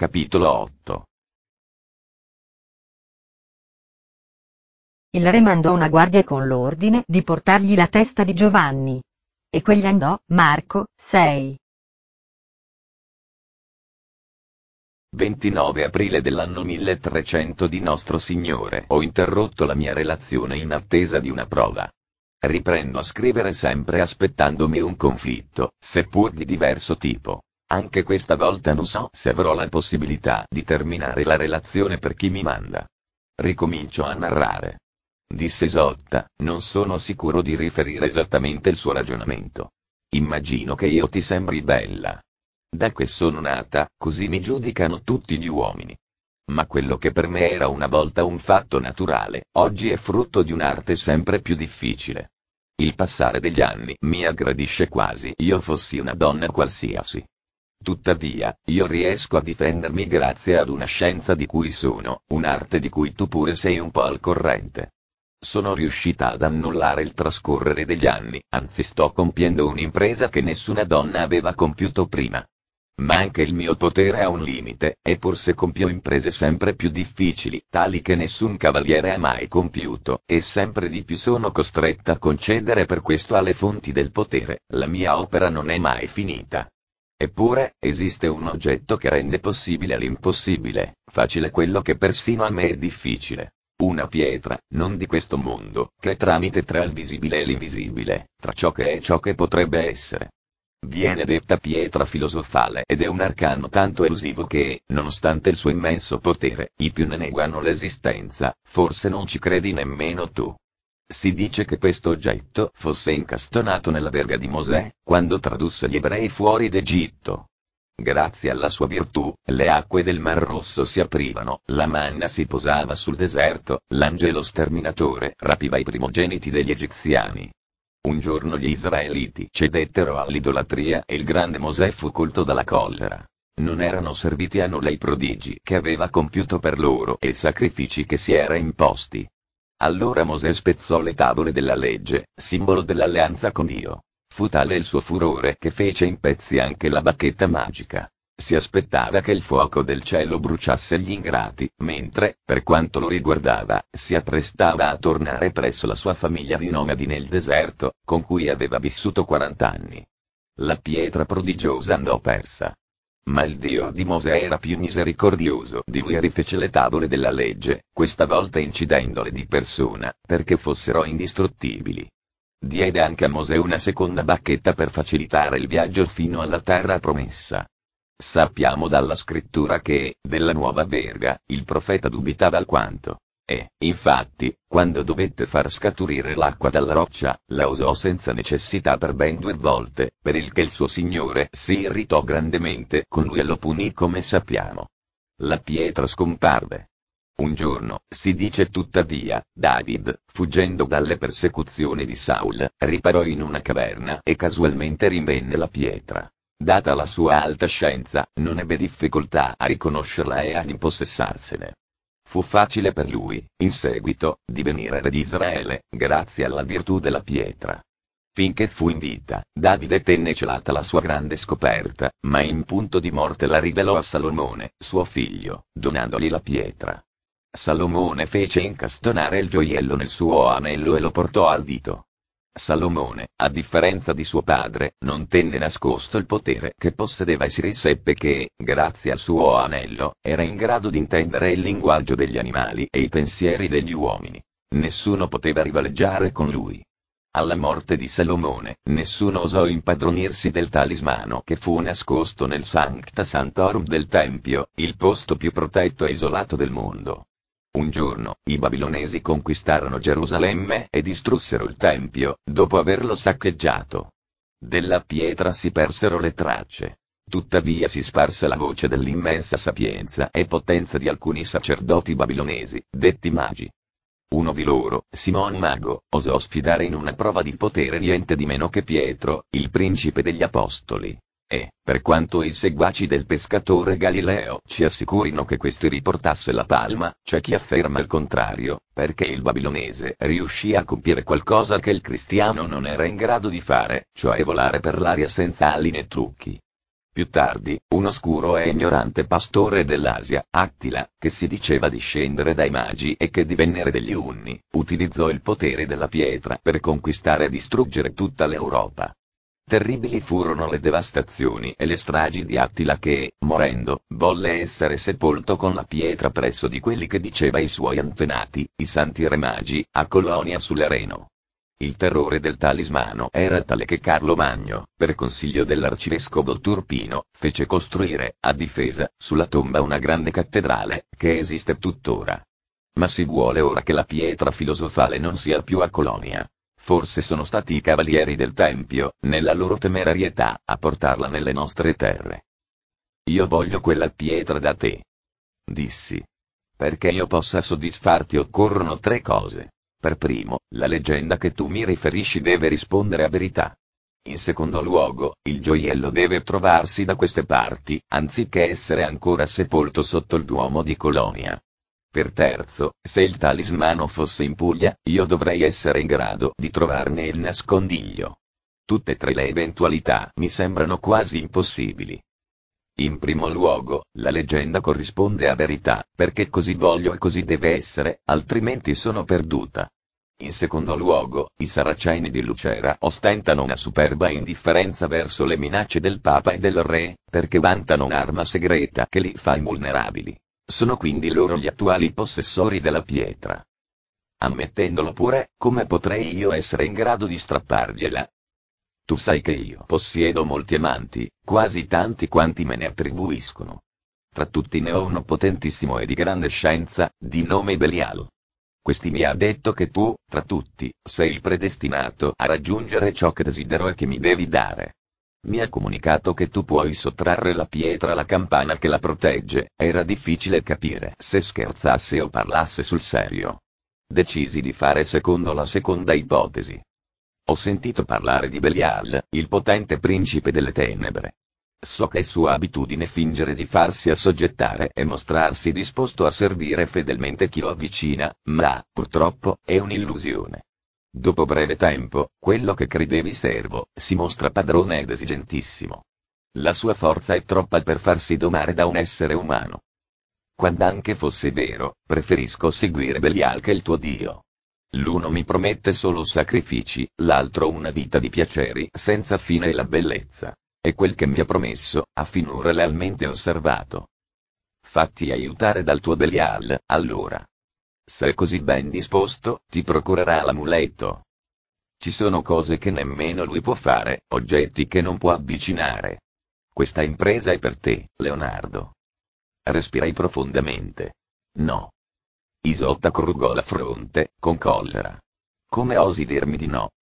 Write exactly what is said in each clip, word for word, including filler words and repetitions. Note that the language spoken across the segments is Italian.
Capitolo otto. Il re mandò una guardia con l'ordine di portargli la testa di Giovanni. E quegli andò. Marco sei. ventinove aprile dell'anno milletrecento di nostro Signore. Ho interrotto la mia relazione in attesa di una prova. Riprendo a scrivere sempre aspettandomi un conflitto, seppur di diverso tipo. Anche questa volta non so se avrò la possibilità di terminare la relazione per chi mi manda. Ricomincio a narrare. Disse Isotta, non sono sicuro di riferire esattamente il suo ragionamento. Immagino che io ti sembri bella. Da che sono nata, così mi giudicano tutti gli uomini. Ma quello che per me era una volta un fatto naturale, oggi è frutto di un'arte sempre più difficile. Il passare degli anni mi aggredisce quasi io fossi una donna qualsiasi. Tuttavia, io riesco a difendermi grazie ad una scienza di cui sono, un'arte di cui tu pure sei un po' al corrente. Sono riuscita ad annullare il trascorrere degli anni, anzi sto compiendo un'impresa che nessuna donna aveva compiuto prima. Ma anche il mio potere ha un limite, eppur se compio imprese sempre più difficili, tali che nessun cavaliere ha mai compiuto, e sempre di più sono costretta a concedere per questo alle fonti del potere, la mia opera non è mai finita. Eppure, esiste un oggetto che rende possibile l'impossibile, facile quello che persino a me è difficile. Una pietra, non di questo mondo, che tramite tra il visibile e l'invisibile, tra ciò che è e ciò che potrebbe essere. Viene detta pietra filosofale ed è un arcano tanto elusivo che, nonostante il suo immenso potere, i più ne negano l'esistenza, forse non ci credi nemmeno tu. Si dice che questo oggetto fosse incastonato nella verga di Mosè, quando tradusse gli ebrei fuori d'Egitto. Grazie alla sua virtù, le acque del Mar Rosso si aprivano, la manna si posava sul deserto, l'angelo sterminatore rapiva i primogeniti degli egiziani. Un giorno gli israeliti cedettero all'idolatria e il grande Mosè fu colto dalla collera. Non erano serviti a nulla i prodigi che aveva compiuto per loro e i sacrifici che si era imposti. Allora Mosè spezzò le tavole della legge, simbolo dell'alleanza con Dio. Fu tale il suo furore che fece in pezzi anche la bacchetta magica. Si aspettava che il fuoco del cielo bruciasse gli ingrati, mentre, per quanto lo riguardava, si apprestava a tornare presso la sua famiglia di nomadi nel deserto, con cui aveva vissuto quarant'anni. La pietra prodigiosa andò persa. Ma il Dio di Mosè era più misericordioso di lui e rifece le tavole della legge, questa volta incidendole di persona, perché fossero indistruttibili. Diede anche a Mosè una seconda bacchetta per facilitare il viaggio fino alla terra promessa. Sappiamo dalla scrittura che, della nuova verga, il profeta dubitava alquanto. E, infatti, quando dovette far scaturire l'acqua dalla roccia, la usò senza necessità per ben due volte, per il che il suo signore si irritò grandemente con lui e lo punì come sappiamo. La pietra scomparve. Un giorno, si dice tuttavia, David, fuggendo dalle persecuzioni di Saul, riparò in una caverna e casualmente rinvenne la pietra. Data la sua alta scienza, non ebbe difficoltà a riconoscerla e ad impossessarsene. Fu facile per lui, in seguito, divenire re di Israele, grazie alla virtù della pietra. Finché fu in vita, Davide tenne celata la sua grande scoperta, ma in punto di morte la rivelò a Salomone, suo figlio, donandogli la pietra. Salomone fece incastonare il gioiello nel suo anello e lo portò al dito. Salomone, a differenza di suo padre, non tenne nascosto il potere che possedeva e si riseppe che, grazie al suo anello, era in grado di intendere il linguaggio degli animali e i pensieri degli uomini. Nessuno poteva rivaleggiare con lui. Alla morte di Salomone, nessuno osò impadronirsi del talismano che fu nascosto nel Sancta Sanctorum del Tempio, il posto più protetto e isolato del mondo. Un giorno, i babilonesi conquistarono Gerusalemme e distrussero il Tempio, dopo averlo saccheggiato. Della pietra si persero le tracce. Tuttavia si sparse la voce dell'immensa sapienza e potenza di alcuni sacerdoti babilonesi, detti magi. Uno di loro, Simon Mago, osò sfidare in una prova di potere niente di meno che Pietro, il principe degli apostoli. E, per quanto i seguaci del pescatore Galileo ci assicurino che questi riportasse la palma, c'è chi afferma il contrario, perché il babilonese riuscì a compiere qualcosa che il cristiano non era in grado di fare, cioè volare per l'aria senza ali né trucchi. Più tardi, un oscuro e ignorante pastore dell'Asia, Attila, che si diceva discendere dai Magi e che divenne re degli Unni, utilizzò il potere della pietra per conquistare e distruggere tutta l'Europa. Terribili furono le devastazioni e le stragi di Attila che, morendo, volle essere sepolto con la pietra presso di quelli che diceva i suoi antenati, i Santi Re Magi, a Colonia sull'Areno. Il terrore del talismano era tale che Carlo Magno, per consiglio dell'arcivescovo Turpino, fece costruire, a difesa, sulla tomba una grande cattedrale, che esiste tuttora. Ma si vuole ora che la pietra filosofale non sia più a Colonia. Forse sono stati i cavalieri del Tempio, nella loro temerarietà, a portarla nelle nostre terre. Io voglio quella pietra da te. Dissi. Perché io possa soddisfarti occorrono tre cose. Per primo, la leggenda che tu mi riferisci deve rispondere a verità. In secondo luogo, il gioiello deve trovarsi da queste parti, anziché essere ancora sepolto sotto il Duomo di Colonia. Per terzo, se il talismano fosse in Puglia, io dovrei essere in grado di trovarne il nascondiglio. Tutte e tre le eventualità mi sembrano quasi impossibili. In primo luogo, la leggenda corrisponde a verità, perché così voglio e così deve essere, altrimenti sono perduta. In secondo luogo, i saraceni di Lucera ostentano una superba indifferenza verso le minacce del Papa e del Re, perché vantano un'arma segreta che li fa invulnerabili. Sono quindi loro gli attuali possessori della pietra. Ammettendolo pure, come potrei io essere in grado di strappargliela? Tu sai che io possiedo molti amanti, quasi tanti quanti me ne attribuiscono. Tra tutti ne ho uno potentissimo e di grande scienza, di nome Belial. Questi mi ha detto che tu, tra tutti, sei il predestinato a raggiungere ciò che desidero e che mi devi dare. Mi ha comunicato che tu puoi sottrarre la pietra alla campana che la protegge, era difficile capire se scherzasse o parlasse sul serio. Decisi di fare secondo la seconda ipotesi. Ho sentito parlare di Belial, il potente principe delle tenebre. So che è sua abitudine fingere di farsi assoggettare e mostrarsi disposto a servire fedelmente chi lo avvicina, ma, purtroppo, è un'illusione. Dopo breve tempo, quello che credevi servo, si mostra padrone ed esigentissimo. La sua forza è troppa per farsi domare da un essere umano. Quand'anche fosse vero, preferisco seguire Belial che il tuo Dio. L'uno mi promette solo sacrifici, l'altro una vita di piaceri senza fine e la bellezza. E quel che mi ha promesso, ha finora lealmente osservato. Fatti aiutare dal tuo Belial, allora. Se è così ben disposto, ti procurerà l'amuleto. Ci sono cose che nemmeno lui può fare, oggetti che non può avvicinare. Questa impresa è per te, Leonardo. Respirai profondamente. No. Isotta corrugò la fronte, con collera. Come osi dirmi di no?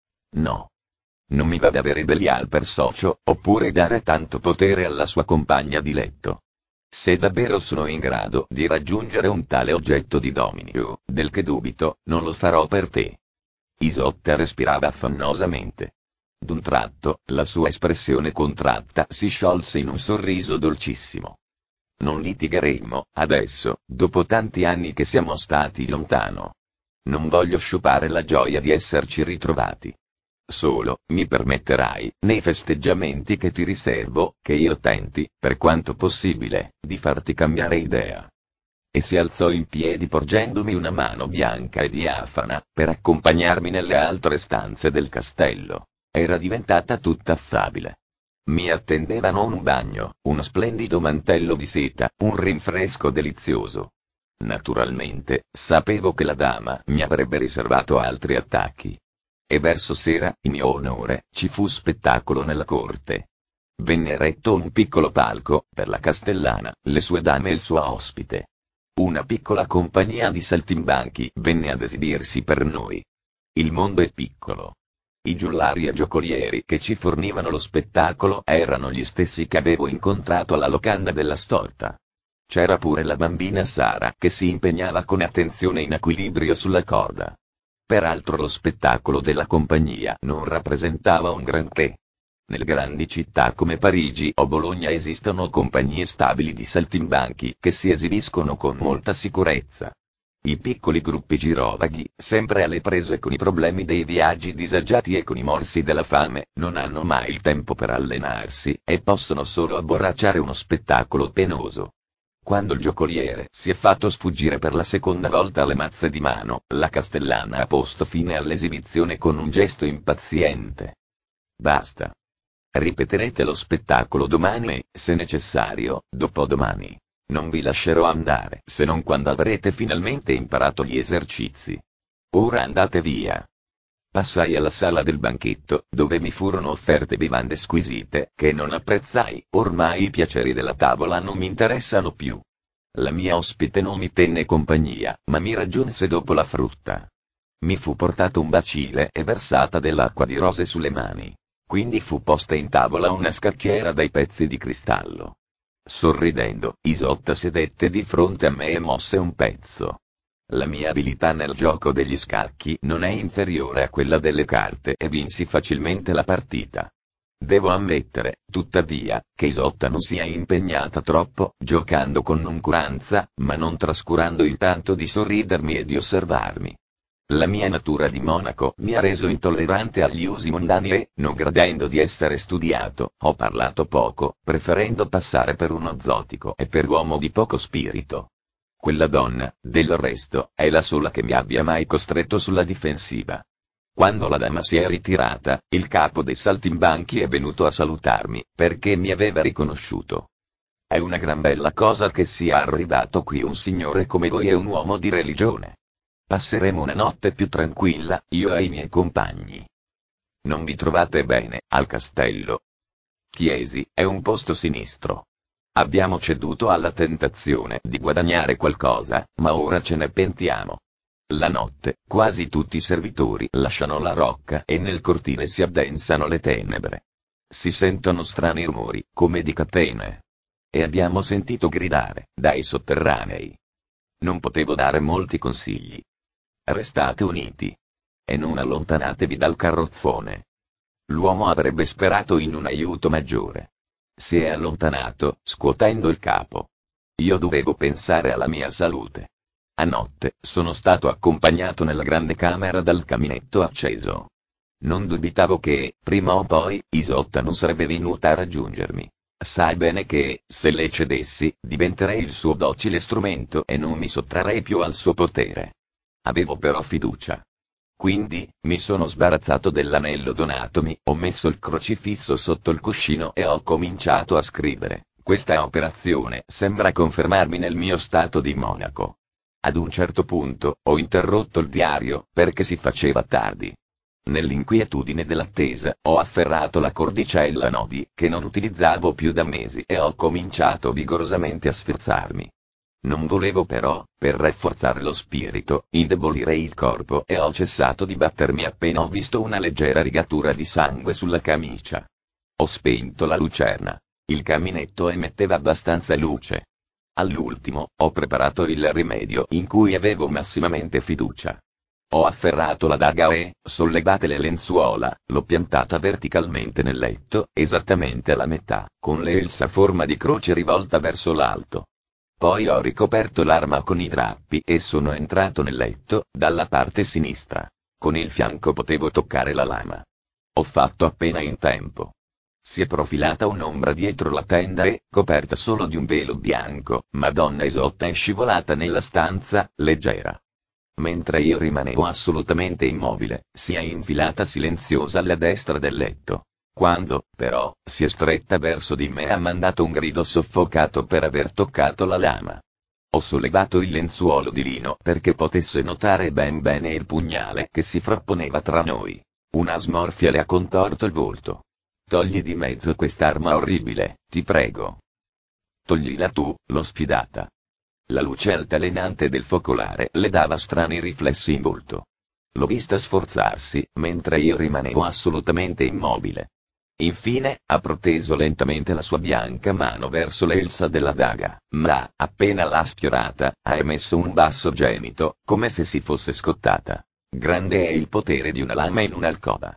No. Non mi va d'avere Belial per socio, oppure dare tanto potere alla sua compagna di letto. Se davvero sono in grado di raggiungere un tale oggetto di dominio, del che dubito, non lo farò per te. Isotta respirava affannosamente. D'un tratto, la sua espressione contratta si sciolse in un sorriso dolcissimo. Non litigheremo, adesso, dopo tanti anni che siamo stati lontano. Non voglio sciupare la gioia di esserci ritrovati. Solo, mi permetterai, nei festeggiamenti che ti riservo, che io tenti, per quanto possibile, di farti cambiare idea. E si alzò in piedi porgendomi una mano bianca e diafana, per accompagnarmi nelle altre stanze del castello. Era diventata tutta affabile. Mi attendevano un bagno, uno splendido mantello di seta, un rinfresco delizioso. Naturalmente, sapevo che la dama mi avrebbe riservato altri attacchi. E verso sera, in mio onore, ci fu spettacolo nella corte. Venne eretto un piccolo palco, per la castellana, le sue dame e il suo ospite. Una piccola compagnia di saltimbanchi venne ad esibirsi per noi. Il mondo è piccolo. I giullari e giocolieri che ci fornivano lo spettacolo erano gli stessi che avevo incontrato alla locanda della Storta. C'era pure la bambina Sara che si impegnava con attenzione in equilibrio sulla corda. Peraltro lo spettacolo della compagnia non rappresentava un granché. Nelle grandi città come Parigi o Bologna esistono compagnie stabili di saltimbanchi che si esibiscono con molta sicurezza. I piccoli gruppi girovaghi, sempre alle prese con i problemi dei viaggi disagiati e con i morsi della fame, non hanno mai il tempo per allenarsi, e possono solo abborracciare uno spettacolo penoso. Quando il giocoliere si è fatto sfuggire per la seconda volta le mazze di mano, la Castellana ha posto fine all'esibizione con un gesto impaziente. Basta. Ripeterete lo spettacolo domani e, se necessario, dopodomani. Non vi lascerò andare se non quando avrete finalmente imparato gli esercizi. Ora andate via. Passai alla sala del banchetto, dove mi furono offerte bevande squisite, che non apprezzai. Ormai i piaceri della tavola non mi interessano più. La mia ospite non mi tenne compagnia, ma mi raggiunse dopo la frutta. Mi fu portato un bacile e versata dell'acqua di rose sulle mani. Quindi fu posta in tavola una scacchiera dai pezzi di cristallo. Sorridendo, Isotta sedette di fronte a me e mosse un pezzo. La mia abilità nel gioco degli scacchi non è inferiore a quella delle carte e vinsi facilmente la partita. Devo ammettere, tuttavia, che Isotta non sia impegnata troppo, giocando con noncuranza, ma non trascurando intanto di sorridermi e di osservarmi. La mia natura di monaco mi ha reso intollerante agli usi mondani e, non gradendo di essere studiato, ho parlato poco, preferendo passare per uno zotico e per uomo di poco spirito. Quella donna, del resto, è la sola che mi abbia mai costretto sulla difensiva. Quando la dama si è ritirata, il capo dei saltimbanchi è venuto a salutarmi, perché mi aveva riconosciuto. È una gran bella cosa che sia arrivato qui un signore come voi e un uomo di religione. Passeremo una notte più tranquilla, io e i miei compagni. Non vi trovate bene, al castello? Chiesi, è un posto sinistro. Abbiamo ceduto alla tentazione di guadagnare qualcosa, ma ora ce ne pentiamo. La notte, quasi tutti i servitori lasciano la rocca e nel cortile si addensano le tenebre. Si sentono strani rumori, come di catene. E abbiamo sentito gridare, dai sotterranei. Non potevo dare molti consigli. Restate uniti. E non allontanatevi dal carrozzone. L'uomo avrebbe sperato in un aiuto maggiore. Si è allontanato, scuotendo il capo. Io dovevo pensare alla mia salute. A notte, sono stato accompagnato nella grande camera dal caminetto acceso. Non dubitavo che, prima o poi, Isotta non sarebbe venuta a raggiungermi. Sai bene che, se le cedessi, diventerei il suo docile strumento e non mi sottrarrei più al suo potere. Avevo però fiducia. Quindi, mi sono sbarazzato dell'anello donatomi, ho messo il crocifisso sotto il cuscino e ho cominciato a scrivere. Questa operazione sembra confermarmi nel mio stato di monaco. Ad un certo punto, ho interrotto il diario, perché si faceva tardi. Nell'inquietudine dell'attesa, ho afferrato la cordicella a nodi, che non utilizzavo più da mesi, e ho cominciato vigorosamente a sforzarmi. Non volevo però, per rafforzare lo spirito, indebolire il corpo e ho cessato di battermi appena ho visto una leggera rigatura di sangue sulla camicia. Ho spento la lucerna. Il caminetto emetteva abbastanza luce. All'ultimo, ho preparato il rimedio in cui avevo massimamente fiducia. Ho afferrato la daga e, sollevate le lenzuola, l'ho piantata verticalmente nel letto, esattamente alla metà, con l'elsa a forma di croce rivolta verso l'alto. Poi ho ricoperto l'arma con i drappi e sono entrato nel letto, dalla parte sinistra. Con il fianco potevo toccare la lama. Ho fatto appena in tempo. Si è profilata un'ombra dietro la tenda e, coperta solo di un velo bianco, Madonna Isotta è scivolata nella stanza, leggera. Mentre io rimanevo assolutamente immobile, si è infilata silenziosa alla destra del letto. Quando, però, si è stretta verso di me ha mandato un grido soffocato per aver toccato la lama. Ho sollevato il lenzuolo di lino perché potesse notare ben bene il pugnale che si frapponeva tra noi. Una smorfia le ha contorto il volto. Togli di mezzo quest'arma orribile, ti prego. Toglila tu, l'ho sfidata. La luce altalenante del focolare le dava strani riflessi in volto. L'ho vista sforzarsi, mentre io rimanevo assolutamente immobile. Infine, ha proteso lentamente la sua bianca mano verso l'elsa della daga, ma, appena l'ha sfiorata, ha emesso un basso gemito, come se si fosse scottata. Grande è il potere di una lama in un'alcova.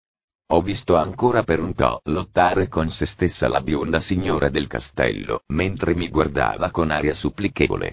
Ho visto ancora per un po' lottare con se stessa la bionda signora del castello, mentre mi guardava con aria supplichevole.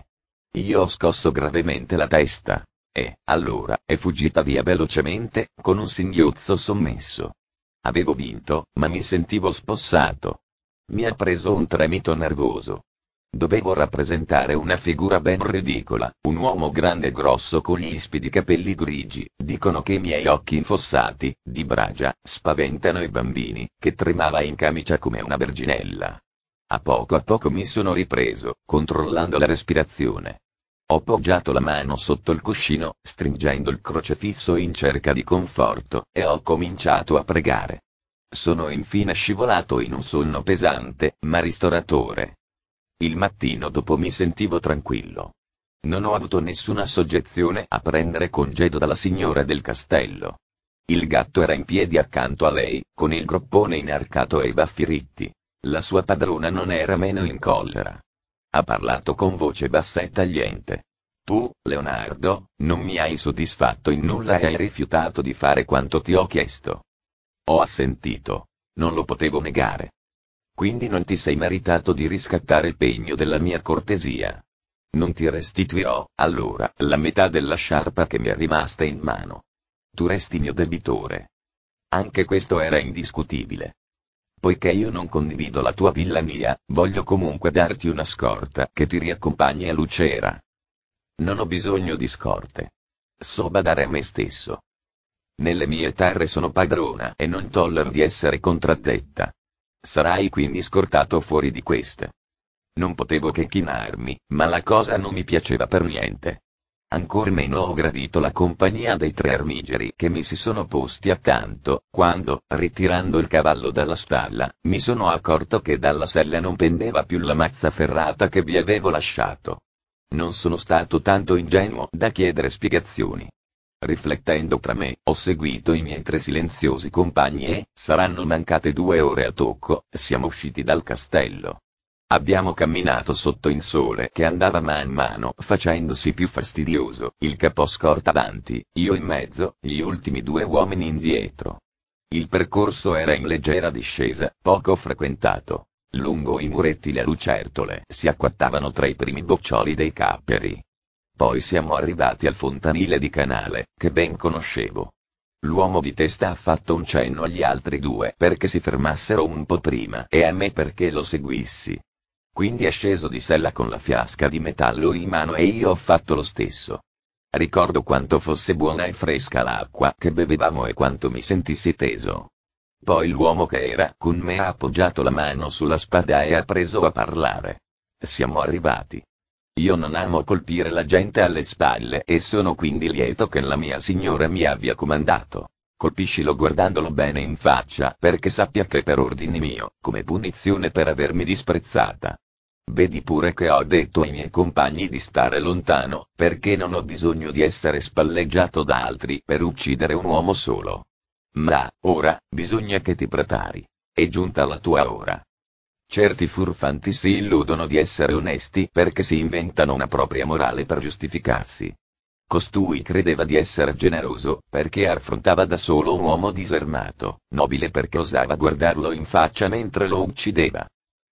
Io ho scosso gravemente la testa. E, allora, è fuggita via velocemente, con un singhiozzo sommesso. Avevo vinto, ma mi sentivo spossato. Mi ha preso un tremito nervoso. Dovevo rappresentare una figura ben ridicola, un uomo grande e grosso con gli ispidi capelli grigi. Dicono che i miei occhi infossati, di bragia, spaventano i bambini, che tremava in camicia come una verginella. A poco a poco mi sono ripreso, controllando la respirazione. Ho poggiato la mano sotto il cuscino, stringendo il crocefisso in cerca di conforto, e ho cominciato a pregare. Sono infine scivolato in un sonno pesante, ma ristoratore. Il mattino dopo mi sentivo tranquillo. Non ho avuto nessuna soggezione a prendere congedo dalla signora del castello. Il gatto era in piedi accanto a lei, con il groppone inarcato e i baffi ritti. La sua padrona non era meno in collera. Ha parlato con voce bassa e tagliente. Tu, Leonardo, non mi hai soddisfatto in nulla e hai rifiutato di fare quanto ti ho chiesto. Ho assentito. Non lo potevo negare. Quindi non ti sei meritato di riscattare il pegno della mia cortesia. Non ti restituirò, allora, la metà della sciarpa che mi è rimasta in mano. Tu resti mio debitore. Anche questo era indiscutibile. Poiché io non condivido la tua villania, voglio comunque darti una scorta che ti riaccompagni a Lucera. Non ho bisogno di scorte. So badare a me stesso. Nelle mie terre sono padrona e non tollero di essere contraddetta. Sarai quindi scortato fuori di queste. Non potevo che chinarmi, ma la cosa non mi piaceva per niente. Ancor meno ho gradito la compagnia dei tre armigeri che mi si sono posti accanto, quando, ritirando il cavallo dalla stalla, mi sono accorto che dalla sella non pendeva più la mazza ferrata che vi avevo lasciato. Non sono stato tanto ingenuo da chiedere spiegazioni. Riflettendo tra me, ho seguito i miei tre silenziosi compagni e, saranno mancate due ore a tocco, siamo usciti dal castello. Abbiamo camminato sotto il sole che andava man mano facendosi più fastidioso, il caposcorta avanti, io in mezzo, gli ultimi due uomini indietro. Il percorso era in leggera discesa, poco frequentato. Lungo i muretti le lucertole si acquattavano tra i primi boccioli dei capperi. Poi siamo arrivati al fontanile di canale, che ben conoscevo. L'uomo di testa ha fatto un cenno agli altri due perché si fermassero un po' prima e a me perché lo seguissi. Quindi è sceso di sella con la fiasca di metallo in mano e io ho fatto lo stesso. Ricordo quanto fosse buona e fresca l'acqua che bevevamo e quanto mi sentissi teso. Poi l'uomo che era con me ha appoggiato la mano sulla spada e ha preso a parlare. Siamo arrivati. Io non amo colpire la gente alle spalle e sono quindi lieto che la mia signora mi abbia comandato. Colpiscilo guardandolo bene in faccia perché sappia che per ordine mio, come punizione per avermi disprezzata. Vedi pure che ho detto ai miei compagni di stare lontano, perché non ho bisogno di essere spalleggiato da altri per uccidere un uomo solo. Ma, ora, bisogna che ti prepari. È giunta la tua ora. Certi furfanti si illudono di essere onesti perché si inventano una propria morale per giustificarsi. Costui credeva di essere generoso perché affrontava da solo un uomo disarmato, nobile perché osava guardarlo in faccia mentre lo uccideva.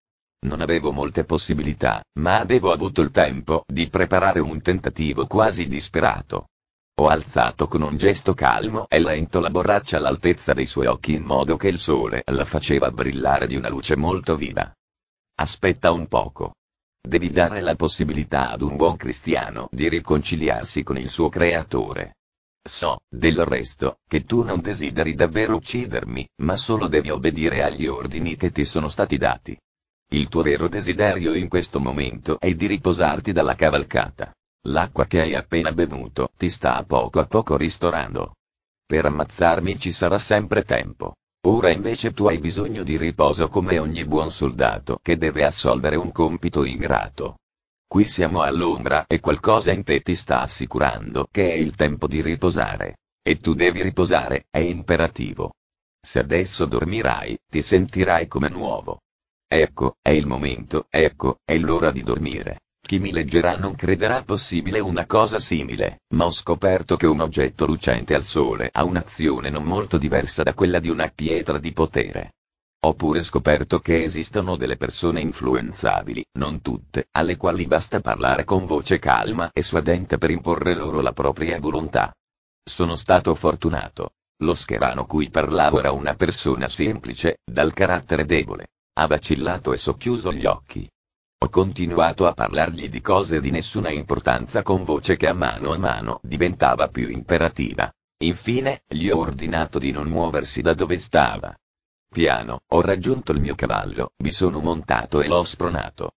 Non avevo molte possibilità, ma avevo avuto il tempo di preparare un tentativo quasi disperato. Ho alzato con un gesto calmo e lento la borraccia all'altezza dei suoi occhi in modo che il sole la faceva brillare di una luce molto viva. Aspetta un poco. Devi dare la possibilità ad un buon cristiano di riconciliarsi con il suo creatore. So, del resto, che tu non desideri davvero uccidermi, ma solo devi obbedire agli ordini che ti sono stati dati. Il tuo vero desiderio in questo momento è di riposarti dalla cavalcata. L'acqua che hai appena bevuto ti sta a poco a poco ristorando. Per ammazzarmi ci sarà sempre tempo. Ora invece tu hai bisogno di riposo come ogni buon soldato che deve assolvere un compito ingrato. Qui siamo all'ombra e qualcosa in te ti sta assicurando che è il tempo di riposare. E tu devi riposare, è imperativo. Se adesso dormirai, ti sentirai come nuovo. Ecco, è il momento, ecco, è l'ora di dormire. Chi mi leggerà non crederà possibile una cosa simile, ma ho scoperto che un oggetto lucente al sole ha un'azione non molto diversa da quella di una pietra di potere. Ho pure scoperto che esistono delle persone influenzabili, non tutte, alle quali basta parlare con voce calma e suadente per imporre loro la propria volontà. Sono stato fortunato. Lo scherano cui parlavo era una persona semplice, dal carattere debole. Ha vacillato e socchiuso gli occhi. Ho continuato a parlargli di cose di nessuna importanza con voce che a mano a mano diventava più imperativa. Infine, gli ho ordinato di non muoversi da dove stava. Piano, ho raggiunto il mio cavallo, vi sono montato e l'ho spronato.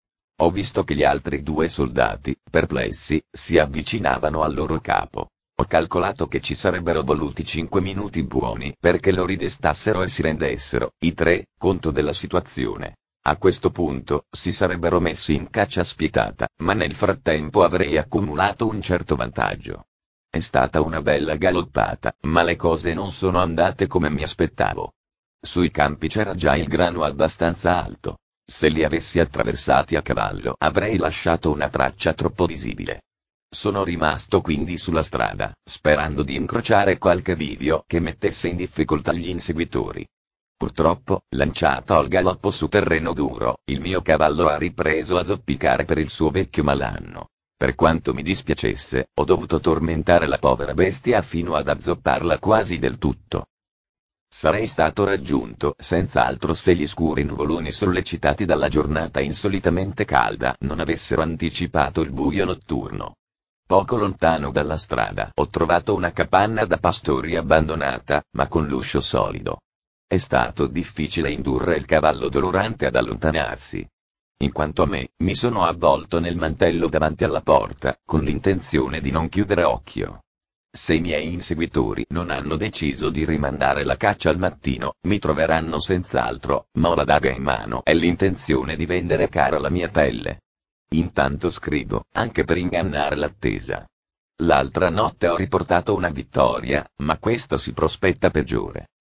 Ho visto che gli altri due soldati, perplessi, si avvicinavano al loro capo. Ho calcolato che ci sarebbero voluti cinque minuti buoni perché lo ridestassero e si rendessero, i tre, conto della situazione. A questo punto, si sarebbero messi in caccia spietata, ma nel frattempo avrei accumulato un certo vantaggio. È stata una bella galoppata, ma le cose non sono andate come mi aspettavo. Sui campi c'era già il grano abbastanza alto. Se li avessi attraversati a cavallo avrei lasciato una traccia troppo visibile. Sono rimasto quindi sulla strada, sperando di incrociare qualche bivio che mettesse in difficoltà gli inseguitori. Purtroppo, lanciato al galoppo su terreno duro, il mio cavallo ha ripreso a zoppicare per il suo vecchio malanno. Per quanto mi dispiacesse, ho dovuto tormentare la povera bestia fino ad azzopparla quasi del tutto. Sarei stato raggiunto senz'altro se gli scuri nuvoloni sollecitati dalla giornata insolitamente calda non avessero anticipato il buio notturno. Poco lontano dalla strada ho trovato una capanna da pastori abbandonata, ma con l'uscio solido. È stato difficile indurre il cavallo dolorante ad allontanarsi. In quanto a me, mi sono avvolto nel mantello davanti alla porta, con l'intenzione di non chiudere occhio. Se i miei inseguitori non hanno deciso di rimandare la caccia al mattino, mi troveranno senz'altro, ma ho la daga in mano e l'intenzione di vendere cara la mia pelle. Intanto scrivo, anche per ingannare l'attesa. L'altra notte ho riportato una vittoria, ma questo si prospetta peggiore.